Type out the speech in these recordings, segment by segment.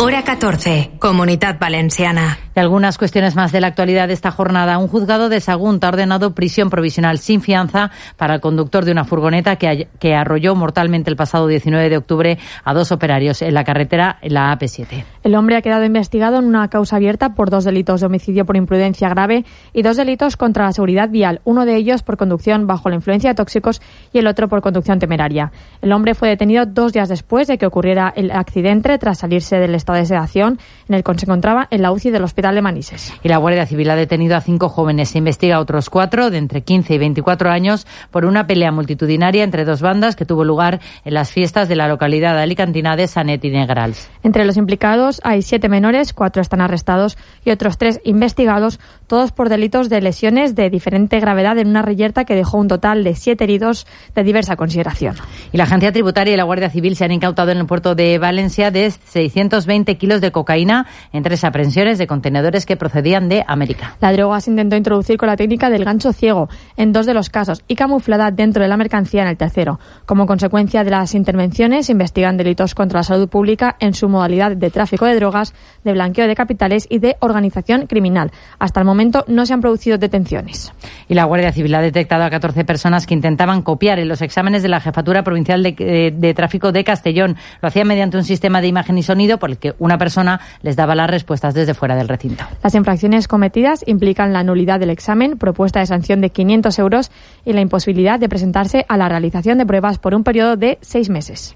Hora 14, Comunitat Valenciana. Y algunas cuestiones más de la actualidad de esta jornada. Un juzgado de Sagunt ha ordenado prisión provisional sin fianza para el conductor de una furgoneta que arrolló mortalmente el pasado 19 de octubre a 2 operarios en la carretera, en la AP7. El hombre ha quedado investigado en una causa abierta por 2 delitos de homicidio por imprudencia grave y 2 delitos contra la seguridad vial, uno de ellos por conducción bajo la influencia de tóxicos y el otro por conducción temeraria. El hombre fue detenido 2 días después de que ocurriera el accidente tras salirse del estado de sedación en el que se encontraba en la UCI del Hospital de Manises. Y la Guardia Civil ha detenido a 5 jóvenes. Se investiga a otros 4 de entre 15 y 24 años por una pelea multitudinaria entre 2 bandas que tuvo lugar en las fiestas de la localidad alicantina de Sanet y Negrals. Entre los implicados hay 7 menores, 4 están arrestados y otros 3 investigados, todos por delitos de lesiones de diferente gravedad en una reyerta que dejó un total de 7 heridos de diversa consideración. Y la Agencia Tributaria y la Guardia Civil se han incautado en el puerto de Valencia de 620 kilos de cocaína en 3 aprehensiones de contenedores que procedían de América. La droga se intentó introducir con la técnica del gancho ciego en 2 de los casos y camuflada dentro de la mercancía en el tercero. Como consecuencia de las intervenciones, se investigan delitos contra la salud pública en su modalidad de tráfico de drogas, de blanqueo de capitales y de organización criminal. Hasta el momento no se han producido detenciones. Y la Guardia Civil ha detectado a 14 personas que intentaban copiar en los exámenes de la Jefatura Provincial de Tráfico de Castellón. Lo hacían mediante un sistema de imagen y sonido por el que una persona les daba las respuestas desde fuera del recinto. Las infracciones cometidas implican la nulidad del examen, propuesta de sanción de 500 euros y la imposibilidad de presentarse a la realización de pruebas por un periodo de 6 meses.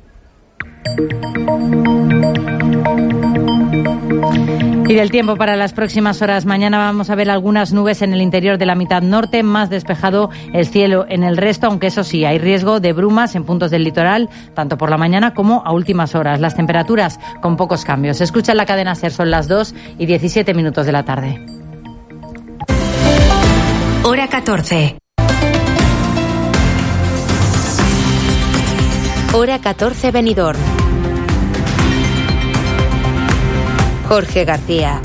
Y del tiempo para las próximas horas. Mañana vamos a ver algunas nubes en el interior de la mitad norte, más despejado el cielo en el resto, aunque eso sí, hay riesgo de brumas en puntos del litoral, tanto por la mañana como a últimas horas. Las temperaturas con pocos cambios. Escucha en la cadena SER, son las 2:17 de la tarde. Hora 14. Hora 14, Benidorm. Jorge García.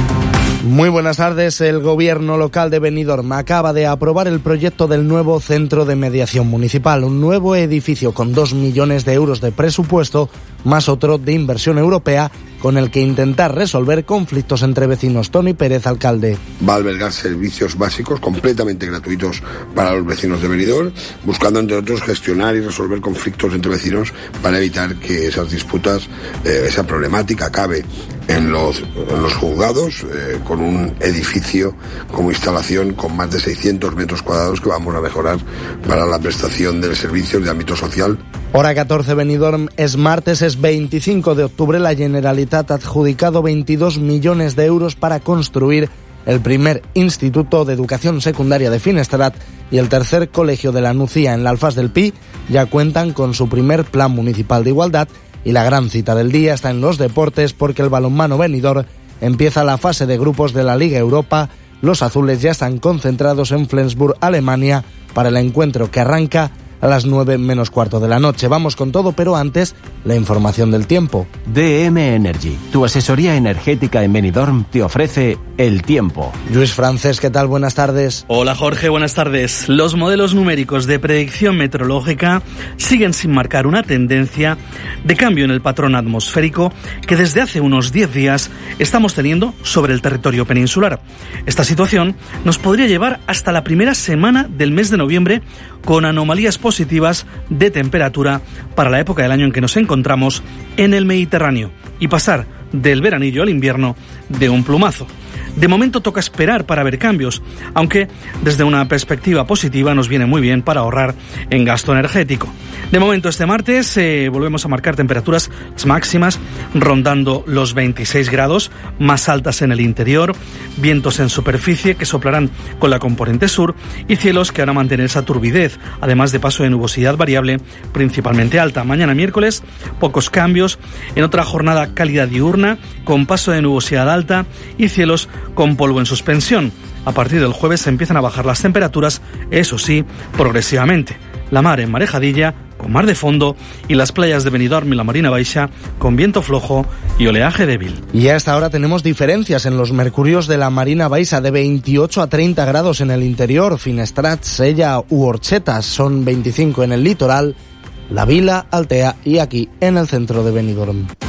Muy buenas tardes. El gobierno local de Benidorm acaba de aprobar el proyecto del nuevo centro de mediación municipal, un nuevo edificio con 2 millones de euros de presupuesto, más otro de inversión europea, con el que intentar resolver conflictos entre vecinos. Toni Pérez, alcalde. Va a albergar servicios básicos completamente gratuitos para los vecinos de Benidorm, buscando entre otros gestionar y resolver conflictos entre vecinos para evitar que esas disputas, esa problemática acabe en los juzgados, con un edificio como instalación con más de 600 metros cuadrados que vamos a mejorar para la prestación de servicios de ámbito social. Hora 14, Benidorm. Es martes, es 25 de octubre. La Generalitat ha adjudicado 22 millones de euros para construir el primer Instituto de Educación Secundaria de Finestrat y el tercer Colegio de la Nucía en la Alfaz del Pi. Ya cuentan con su primer Plan Municipal de Igualdad. Y la gran cita del día está en los deportes, porque el balonmano Benidorm empieza la fase de grupos de la Liga Europa. Los azules ya están concentrados en Flensburg, Alemania, para el encuentro que arranca a las 9:15 de la noche. Vamos con todo, pero antes, la información del tiempo. DM Energy, tu asesoría energética en Benidorm, te ofrece el tiempo. Luis Francés, ¿qué tal? Buenas tardes. Hola Jorge, buenas tardes. Los modelos numéricos de predicción meteorológica siguen sin marcar una tendencia de cambio en el patrón atmosférico que desde hace unos 10 días estamos teniendo sobre el territorio peninsular. Esta situación nos podría llevar hasta la primera semana del mes de noviembre, con anomalías positivas de temperatura para la época del año en que nos encontramos en el Mediterráneo, y pasar del veranillo al invierno de un plumazo. De momento toca esperar para ver cambios, aunque desde una perspectiva positiva nos viene muy bien para ahorrar en gasto energético. De momento este martes volvemos a marcar temperaturas máximas rondando los 26 grados, más altas en el interior, vientos en superficie que soplarán con la componente sur y cielos que van a mantener esa turbidez, además de paso de nubosidad variable principalmente alta. Mañana miércoles pocos cambios, en otra jornada cálida diurna con paso de nubosidad alta y cielos con polvo en suspensión. A partir del jueves se empiezan a bajar las temperaturas, eso sí, progresivamente. La mar en marejadilla, con mar de fondo, y las playas de Benidorm y la Marina Baixa con viento flojo y oleaje débil. Y hasta ahora tenemos diferencias en los mercurios de la Marina Baixa, de 28 a 30 grados en el interior. Finestrat, Sella u Orchetas son 25 en el litoral, La Vila, Altea y aquí en el centro de Benidorm.